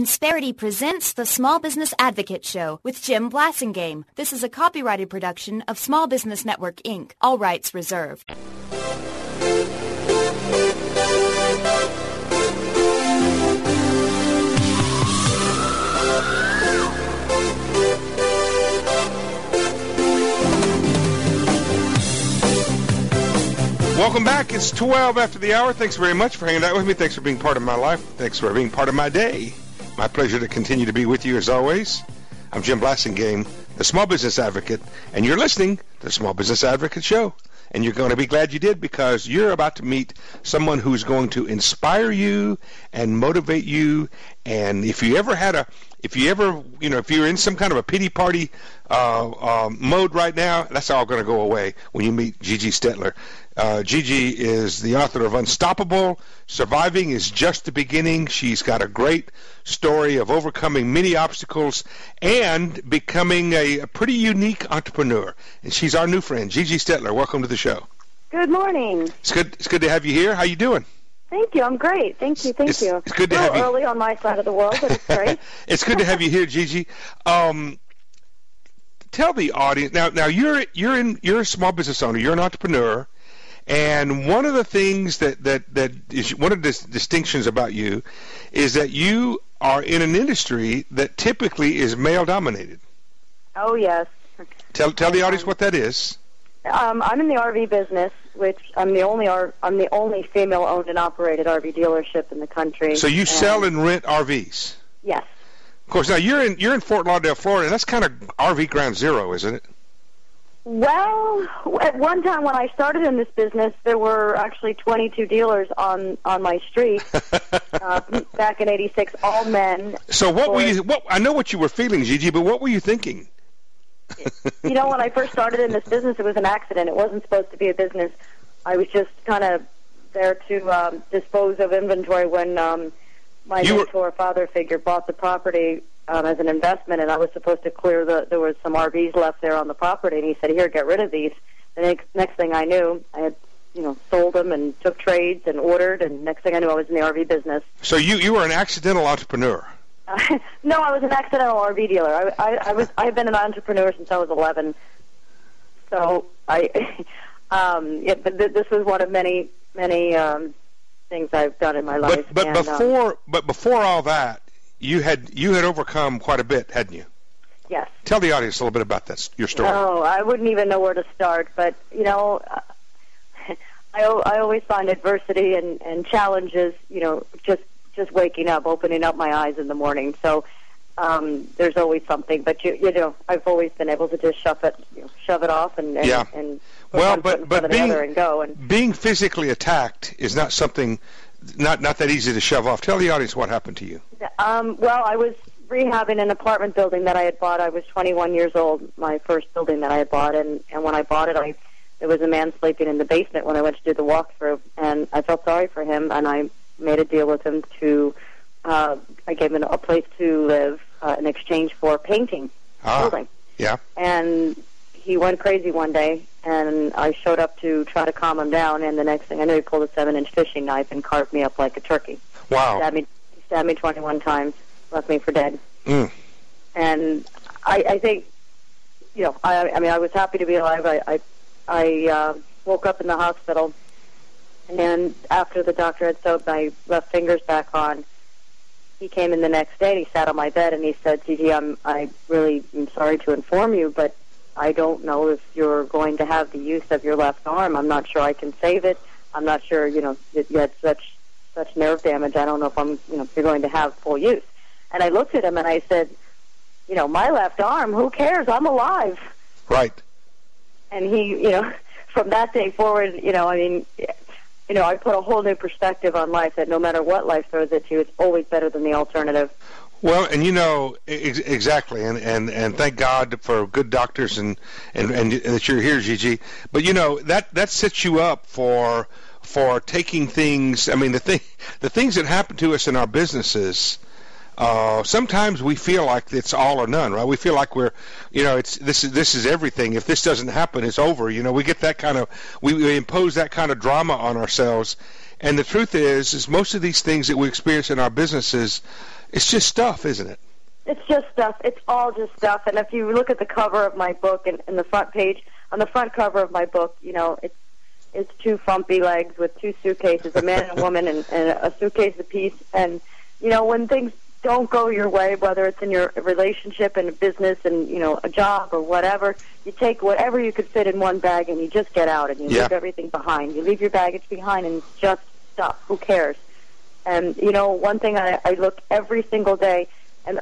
Insperity presents the Small Business Advocate Show with Jim Blasingame. This is a copyrighted production of Small Business Network, Inc., all rights reserved. Welcome back. It's 12 after the hour. Thanks very much for hanging out with me. Thanks for being part of my life. Thanks for being part of my day. My pleasure to continue to be with you as always. I'm Jim Blasingame, the Small Business Advocate, and you're listening to the Small Business Advocate Show. And you're going to be glad you did, because you're about to meet someone who's going to inspire you and motivate you. And if you're in some kind of a pity party mode right now, that's all going to go away when you meet Gigi Stetler. Gigi is the author of Unstoppable. Surviving is just the beginning. She's got a great story of overcoming many obstacles and becoming a pretty unique entrepreneur. And she's our new friend, Gigi Stetler. Welcome to the show. Good morning. It's good to have you here. How you doing? Thank you. I'm great. Thank you. It's good to have you. Early on my side of the world, but it's great. It's good to have you here, Gigi. Tell the audience now. You're a small business owner. You're an entrepreneur, and one of the things that is one of the distinctions about you is that you are in an industry that typically is male dominated. Oh yes. Tell the audience what that is. I'm in the RV business, which I'm the only female-owned and operated RV dealership in the country. So you sell and rent RVs? Yes. Of course. Now you're in Fort Lauderdale, Florida, and that's kind of RV ground zero, isn't it? Well, at one time when I started in this business, there were actually 22 dealers on my street back in '86, all men. So I know what you were feeling, Gigi, but what were you thinking? When I first started in this business, it was an accident. It wasn't supposed to be a business. I was just kind of there to dispose of inventory when my mentor, father figure, bought the property as an investment, and I was supposed to clear there was some RVs left there on the property, and he said, "Here, get rid of these." The next thing I knew, I had sold them and took trades and ordered, and next thing I knew, I was in the RV business. So you were an accidental entrepreneur. No, I was an accidental RV dealer. I've been an entrepreneur since I was 11. So but this was one of many things I've done in my life. But before all that, you had overcome quite a bit, hadn't you? Yes. Tell the audience a little bit about your story. Oh, I wouldn't even know where to start. But I always find adversity and challenges. Just waking up, opening up my eyes in the morning. So there's always something, but I've always been able to just shove it off and go. Being physically attacked is not something not that easy to shove off. Tell the audience what happened to you. Well, I was rehabbing an apartment building that I had bought. I was 21 years old, my first building that I had bought, and when I bought it, there was a man sleeping in the basement when I went to do the walkthrough, and I felt sorry for him, and I made a deal with him I gave him a place to live in exchange for painting the building. Yeah. And he went crazy one day, and I showed up to try to calm him down, and the next thing I knew, he pulled a 7-inch fishing knife and carved me up like a turkey. Wow. He stabbed me 21 times, left me for dead. Mm. And I think, I was happy to be alive. I woke up in the hospital, and after the doctor had sewed my left fingers back on, he came in the next day and he sat on my bed and he said, "Gigi, I really am sorry to inform you, but I don't know if you're going to have the use of your left arm. I'm not sure I can save it. I'm not sure, you had such nerve damage. I don't know if you're going to have full use." And I looked at him and I said, "My left arm, who cares? I'm alive." Right. And he, from that day forward, I put a whole new perspective on life, that no matter what life throws at you, it's always better than the alternative. Well, and exactly, and thank God for good doctors and that you're here, Gigi. But that sets you up for taking things. I mean, the things that happen to us in our businesses. Sometimes we feel like it's all or none, right? We feel like we're, this is everything. If this doesn't happen, it's over. We get that kind of, we impose that kind of drama on ourselves. And the truth is most of these things that we experience in our businesses It's just stuff, isn't it? It's just stuff. It's all just stuff. And if you look at the cover of my book and the front page, on the front cover of my book, it's two frumpy legs with two suitcases, a man and a woman, and a suitcase apiece. And, when things don't go your way, whether it's in your relationship and business and, a job or whatever, you take whatever you could fit in one bag and you just get out and you leave everything behind. You leave your baggage behind and it's just stuff. Who cares? And, one thing I look every single day, and,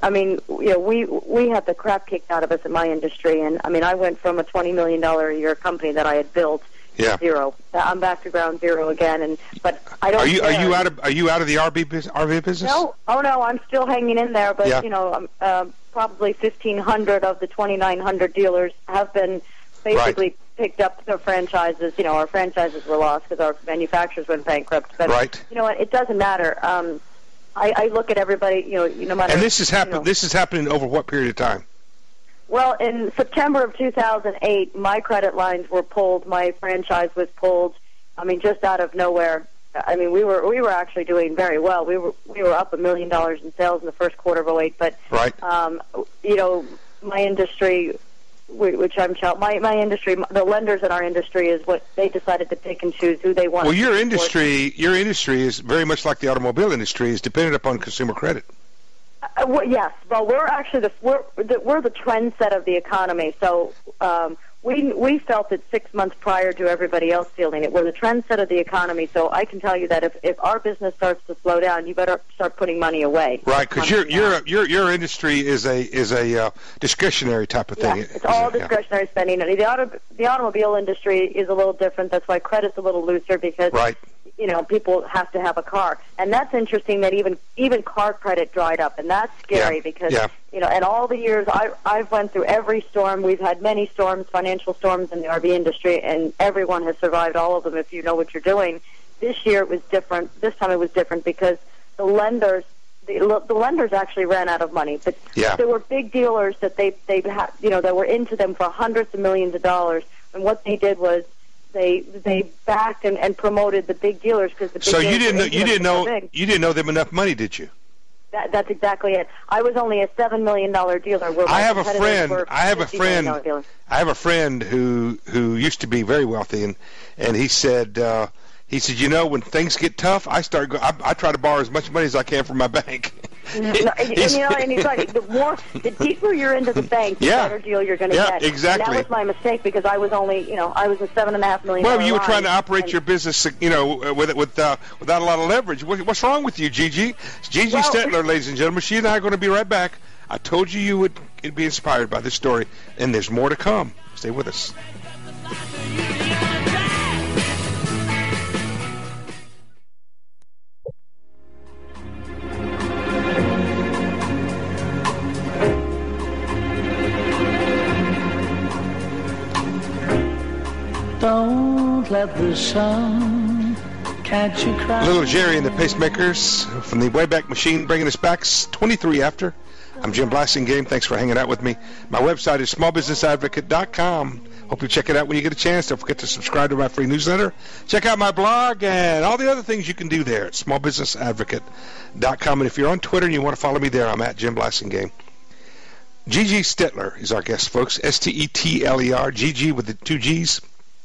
we had the crap kicked out of us in my industry. And, I went from a $20 million a year company that I had built to zero. I'm back to ground zero again. But I don't. Are you out of the RV business? No. Oh no, I'm still hanging in there. But probably 1,500 of the 2,900 dealers have been basically picked up their franchises. Our franchises were lost because our manufacturers went bankrupt. But you know what? It doesn't matter. I look at everybody. No matter. And this has happened. This is happening over what period of time? Well, in September of 2008, my credit lines were pulled. My franchise was pulled. Just out of nowhere. We were actually doing very well. We were up $1 million in sales in the first quarter of 2008. But my industry, which my industry, the lenders in our industry, is what they decided to pick and choose who they want. Well, your industry is very much like the automobile industry, is dependent upon consumer credit. Yes. Well, we're actually we're the trendset of the economy. So we felt it 6 months prior to everybody else feeling it. We're the trendset of the economy. So I can tell you that if our business starts to slow down, you better start putting money away. Right, because your industry is a discretionary type of thing. Yeah, it's all discretionary spending. The automobile industry is a little different. That's why credit's a little looser because people have to have a car. And that's interesting that even car credit dried up, and that's scary because, and all the years I've went through every storm. We've had many storms, financial storms in the RV industry, and everyone has survived all of them if you know what you're doing. This year it was different. This time it was different because the lenders actually ran out of money. But there were big dealers that they had, that were into them for hundreds of millions of dollars, and what they did was they backed and promoted the big dealers because the big dealers you didn't know them enough money, did you? That's exactly it. I was only a $7 million dealer. Where I have a friend who used to be very wealthy, and he said when things get tough, I try to borrow as much money as I can from my bank. And he's right. The deeper you're into the bank, the better deal you're going to get. Exactly. And that was my mistake because I was only, I was a $7.5 million. Well, you were trying to operate your business, without a lot of leverage. What's wrong with you, Gigi? Gigi Stetler, ladies and gentlemen. She and I are going to be right back. I told you would be inspired by this story, and there's more to come. Stay with us. Don't let the sun catch you crying. Little Jerry and the Pacemakers from the Wayback Machine, bringing us back 23 after. I'm Jim Blasingame. Thanks for hanging out with me. My website is smallbusinessadvocate.com. Hope you check it out when you get a chance. Don't forget to subscribe to my free newsletter. Check out my blog and all the other things you can do there at smallbusinessadvocate.com. And if you're on Twitter and you want to follow me there, I'm at Jim Blasingame. Gigi Stetler is our guest, folks. Stetler. Gigi with the two G's.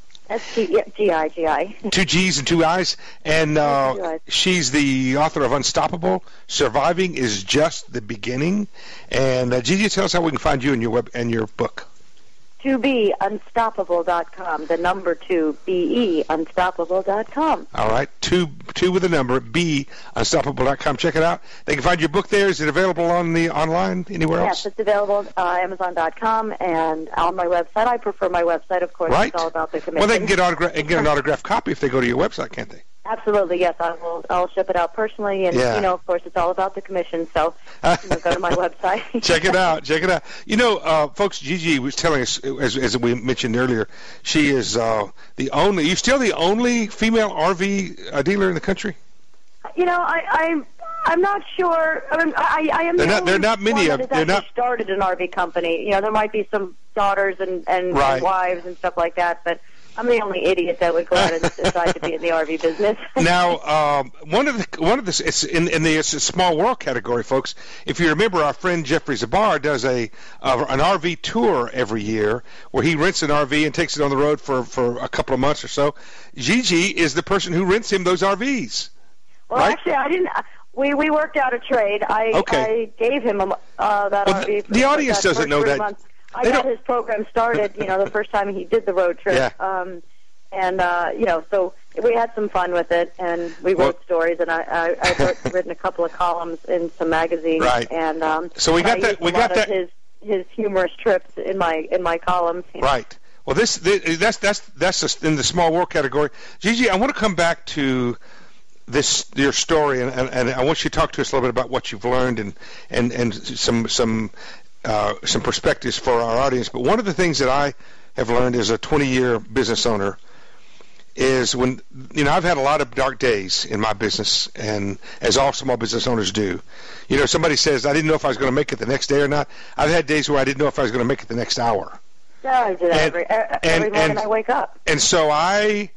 G-I. 2 G's and 2 I's. And she's the author of Unstoppable. Surviving is just the beginning. And Gigi, tell us how we can find you and your book. 2beunstoppable.com. The number 2, B-E, unstoppable.com. All right. 2 with the number, B, unstoppable.com. Check it out. They can find your book there. Is it available online anywhere else? Yes, it's available Amazon.com and on my website. I prefer my website, of course. Right. It's all about the commission. Well, they can get an autographed copy if they go to your website, can't they? Absolutely, yes. I'll ship it out personally, and of course, it's all about the commission. So go to my website. Check it out. Folks, Gigi was telling us, as we mentioned earlier, she is the only. You're still the only female RV dealer in the country. I'm not sure. I am. There are not many of them. Started an RV company. There might be some daughters and wives and stuff like that, but I'm the only idiot that would go out and decide to be in the RV business. Now, one of the it's in the it's a small world category, folks. If you remember, our friend Jeffrey Zabar does an RV tour every year where he rents an RV and takes it on the road for a couple of months or so. Gigi is the person who rents him those RVs. Well, right? Actually, I didn't. We worked out a trade. I gave him that RV. The audience doesn't know that. Months. I got his program started, the first time he did the road trip. Yeah. So we had some fun with it, and we wrote stories, and I've written a couple of columns in some magazines. Right. And so we got that. We got that. His humorous trips in my columns. Right. Well, that's just in the small world category. Gigi, I want to come back to your story, and I want you to talk to us a little bit about what you've learned and some perspectives for our audience. But one of the things that I have learned as a 20-year business owner is when, I've had a lot of dark days in my business, and as all small business owners do. Somebody says, I didn't know if I was going to make it the next day or not. I've had days where I didn't know if I was going to make it the next hour. Yeah, I do that every morning I wake up. And so I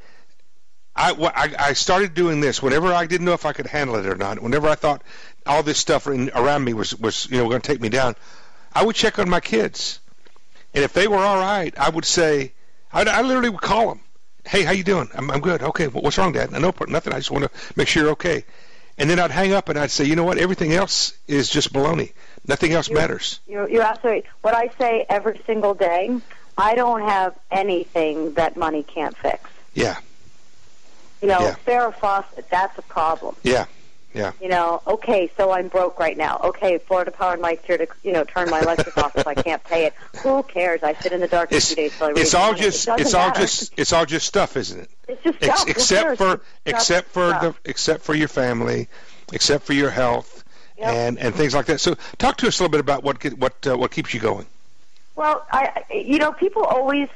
started doing this whenever I didn't know if I could handle it or not. Whenever I thought all this stuff around me was going to take me down, I would check on my kids, and if they were all right, I would say, I literally would call them. Hey, how you doing? I'm good. Okay, what's wrong, Dad? No, nothing. I just want to make sure you're okay. And then I'd hang up and I'd say, you know what? Everything else is just baloney. Nothing else matters. You're absolutely. What I say every single day, I don't have anything that money can't fix. Yeah. Farrah Fawcett, that's a problem. Yeah. Okay, so I'm broke right now. Okay, Florida Power and Light's here to, turn my electric off if I can't pay it. Who cares? I sit in the dark for 2 days till I raise money. It's all just stuff, isn't it? It's just stuff. Except for your family, except for your health, and things like that. So, talk to us a little bit about what keeps you going. Well, people always,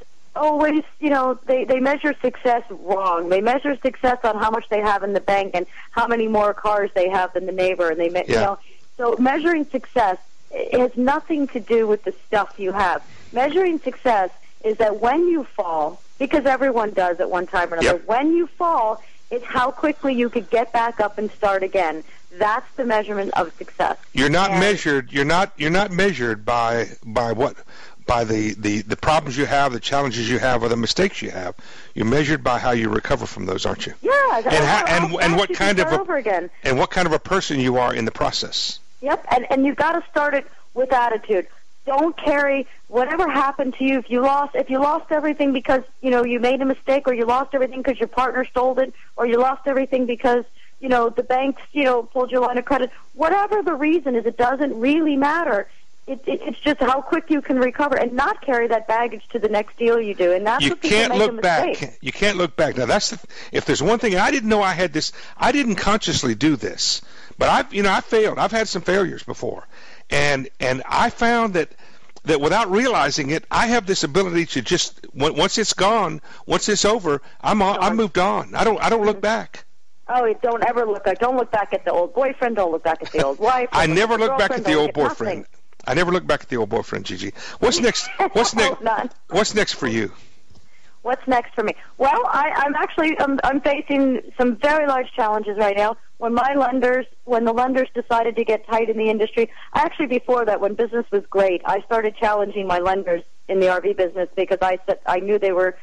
they measure success wrong. They measure success on how much they have in the bank and how many more cars they have than the neighbor. And so measuring success has nothing to do with the stuff you have. Measuring success is that when you fall, because everyone does at one time or another, when you fall, it's how quickly you could get back up and start again. That's the measurement of success. You're not measured. You're not measured by what. By the problems you have, the challenges you have, or the mistakes you have. You're measured by how you recover from those, aren't you? Yeah, and what kind of and what kind of a person you are in the process. Yep, and you've got to start it with attitude. Don't carry whatever happened to you. If you lost everything because you made a mistake, or you lost everything because your partner stole it, or you lost everything because the banks pulled your line of credit. Whatever the reason is, it doesn't really matter. It's just how quick you can recover and not carry that baggage to the next deal you do. And that's what people make a mistake. You can't look back. Now, if there's one thing I didn't know I had this, I didn't consciously do this, but I failed. I've had some failures before, and I found that without realizing it, I have this ability to just once it's gone, once it's over, I moved on. I don't look back. Oh, don't ever look back. Don't look back at the old boyfriend. Don't look back at the old wife. I never look back at the old boyfriend. I never look back at the old boyfriend, Gigi. What's next? What's next? What's next for you? What's next for me? Well, I'm facing some very large challenges right now. When the lenders decided to get tight in the industry, before that, when business was great, I started challenging my lenders in the RV business because I knew they were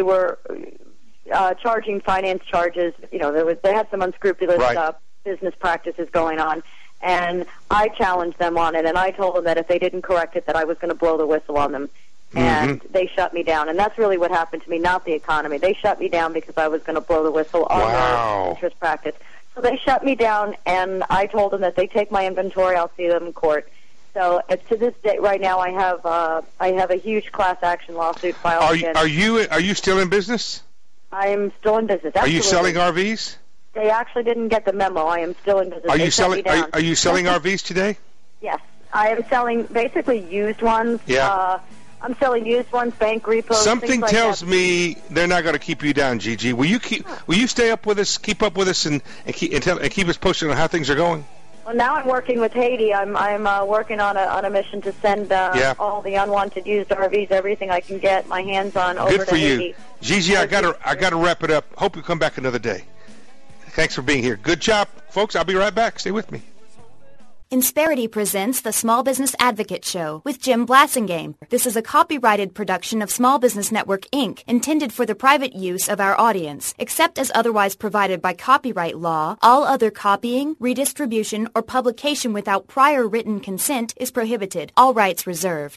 charging finance charges. They had some unscrupulous business practices going on. And I challenged them on it, and I told them that if they didn't correct it, that I was going to blow the whistle on them. And they shut me down. And that's really what happened to me, not the economy. They shut me down because I was going to blow the whistle on their interest practice. So they shut me down, and I told them that they take my inventory, I'll see them in court. So to this day, right now, I have a huge class action lawsuit filed against. Are you still in business? I am still in business. Absolutely. Are you selling RVs? They actually didn't get the memo. I am still in business. Are you selling RVs today? Yes, I am selling basically used ones. Yeah. I'm selling used ones, bank repos. Something things tells like me they're not going to keep you down, Gigi. Will you stay up with us, keep up with us, and keep us posted on how things are going? Well, now I'm working with Haiti. I'm working on a mission to send all the unwanted used RVs, everything I can get my hands on over to Haiti. Good for you. Gigi, I gotta wrap it up. Hope you come back another day. Thanks for being here. Good job, folks. I'll be right back. Stay with me. Insperity presents the Small Business Advocate Show with Jim Blasingame. This is a copyrighted production of Small Business Network, Inc., intended for the private use of our audience. Except as otherwise provided by copyright law, all other copying, redistribution, or publication without prior written consent is prohibited. All rights reserved.